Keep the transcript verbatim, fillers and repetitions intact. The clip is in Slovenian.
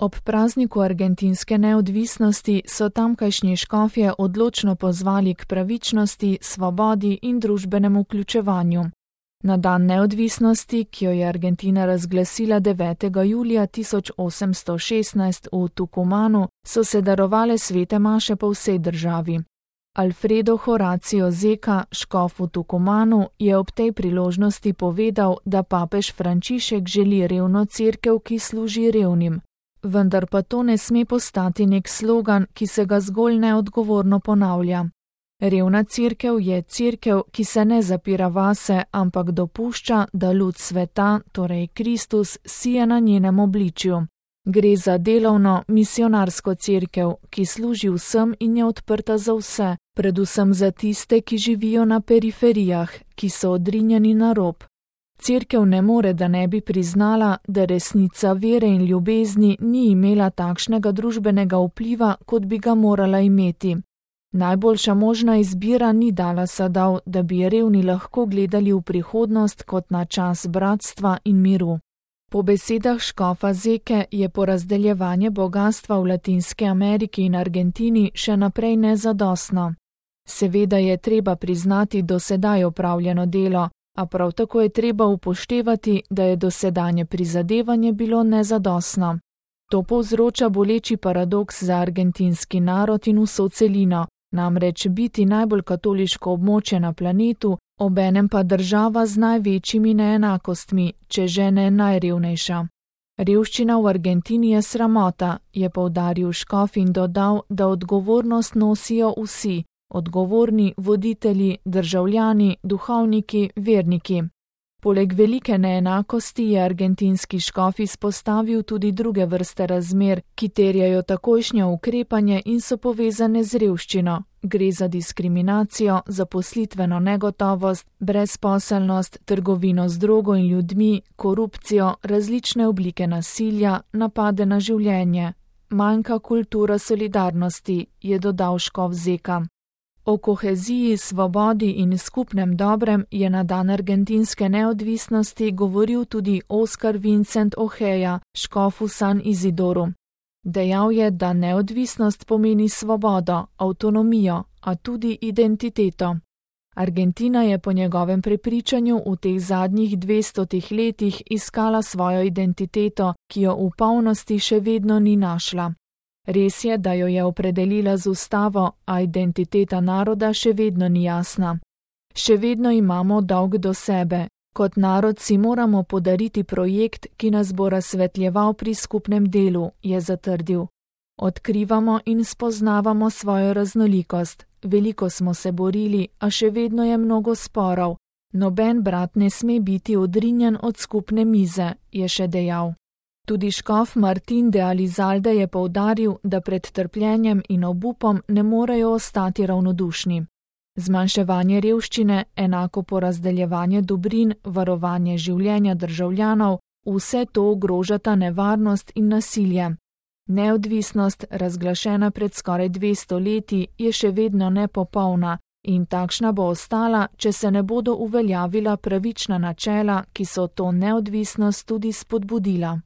Ob prazniku argentinske neodvisnosti so tamkajšnji škofje odločno pozvali k pravičnosti, svobodi in družbenemu vključevanju. Na dan neodvisnosti, ki jo je Argentina razglasila devetega julija tisoč osemsto šestnajst v Tucumanu, so se darovale svete maše po vsej državi. Alfredo Horacio Zeka, škof v Tucumanu, je ob tej priložnosti povedal, da papež Frančišek želi revno cerkev, ki služi revnim. Vendar pa to ne sme postati nek slogan, ki se ga zgolj neodgovorno ponavlja. Revna cerkev je cerkev, ki se ne zapira vase, ampak dopušča, da lud sveta, torej Kristus, sije na njenem obličju. Gre za delovno, misionarsko cerkev, ki služi vsem in je odprta za vse, predvsem za tiste, ki živijo na periferijah, ki so odrinjeni na rob. Cerkev ne more, da ne bi priznala, da resnica vere in ljubezni ni imela takšnega družbenega vpliva, kot bi ga morala imeti. Najboljša možna izbira ni dala sadov, da bi revni lahko gledali v prihodnost kot na čas bratstva in miru. Po besedah škofa Zeke je porazdeljevanje bogastva v Latinski Ameriki in Argentini še naprej nezadostno. Seveda je treba priznati dosedaj opravljeno delo, a prav tako je treba upoštevati, da je dosedanje prizadevanje bilo nezadostno. To povzroča boleči paradoks za argentinski narod in vso celino, namreč biti najbolj katoliško območje na planetu, obenem pa država z največjimi neenakostmi, če že ne najrevnejša. Revščina v Argentini je sramota, je poudaril škof in dodal, da odgovornost nosijo vsi, odgovorni voditelji, državljani, duhovniki, verniki. Poleg velike neenakosti je argentinski škof izpostavil tudi druge vrste razmer, ki terjajo takojšnje ukrepanje in so povezane z revščino. Gre za diskriminacijo, zaposlitveno negotovost, brezposelnost, trgovino z drogo in ljudmi, korupcijo, različne oblike nasilja, napade na življenje. Manjka kultura solidarnosti, je dodal škof Zeka. O koheziji, svobodi in skupnem dobrem je na dan argentinske neodvisnosti govoril tudi Oscar Vincent Ojeda, škof v San Isidoru. Dejal je, da neodvisnost pomeni svobodo, avtonomijo, a tudi identiteto. Argentina je po njegovem prepričanju v teh zadnjih dvestotih letih iskala svojo identiteto, ki jo v polnosti še vedno ni našla. Res je, da jo je opredelila z ustavo, a identiteta naroda še vedno ni jasna. Še vedno imamo dolg do sebe. Kot narod si moramo podariti projekt, ki nas bo razsvetljeval pri skupnem delu, je zatrdil. Odkrivamo in spoznavamo svojo raznolikost. Veliko smo se borili, a še vedno je mnogo sporov. Noben brat ne sme biti odrinjen od skupne mize, je še dejal. Tudi škof Martin de Alizalde je poudaril, da pred trpljenjem in obupom ne morejo ostati ravnodušni. Zmanjševanje revščine, enako porazdeljevanje dobrin, varovanje življenja državljanov, vse to ogrožata nevarnost in nasilje. Neodvisnost, razglašena pred skoraj dvesto leti, je še vedno nepopolna in takšna bo ostala, če se ne bodo uveljavila pravična načela, ki so to neodvisnost tudi spodbudila.